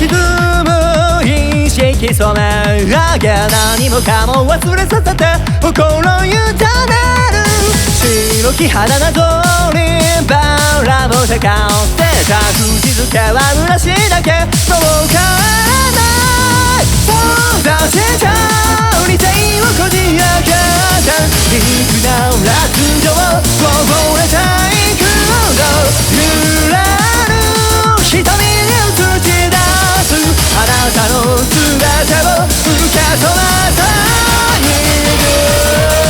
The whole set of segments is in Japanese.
沈む意識染め上げ何もかも忘れさせて心委ねる白き肌なぞにバラもせかってた口づけは虚しいだけもう帰らないそうだしちゃう理性をこじ開けて肉な落情を溺れていくの揺れる瞳に映し出すあなたの全てを受け止めている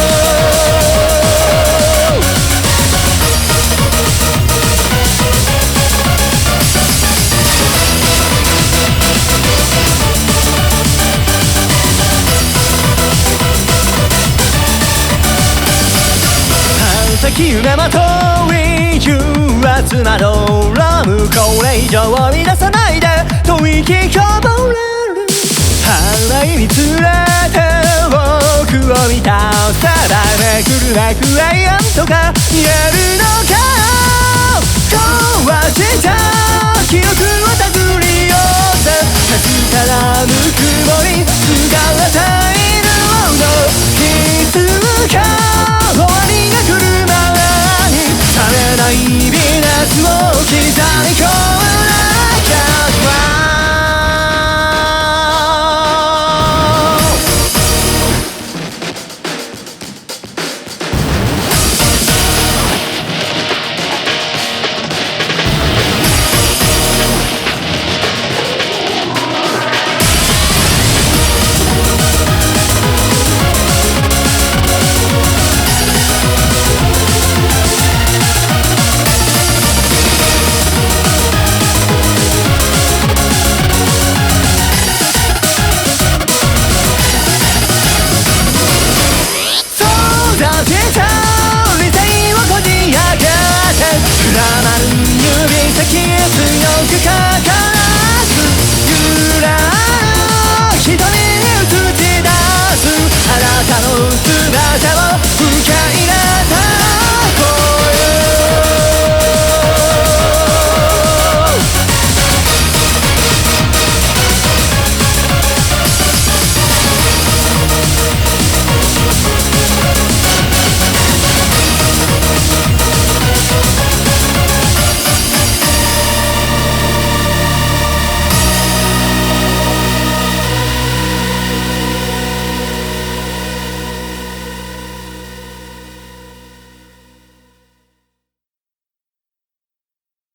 先夢まとい重圧などラムこれ以上乱さないで吐息こぼれる腹につれて僕を見たさだめくるめく永遠とか言えるのか壊した記憶を手繰り寄せ確からぬくもりすがれて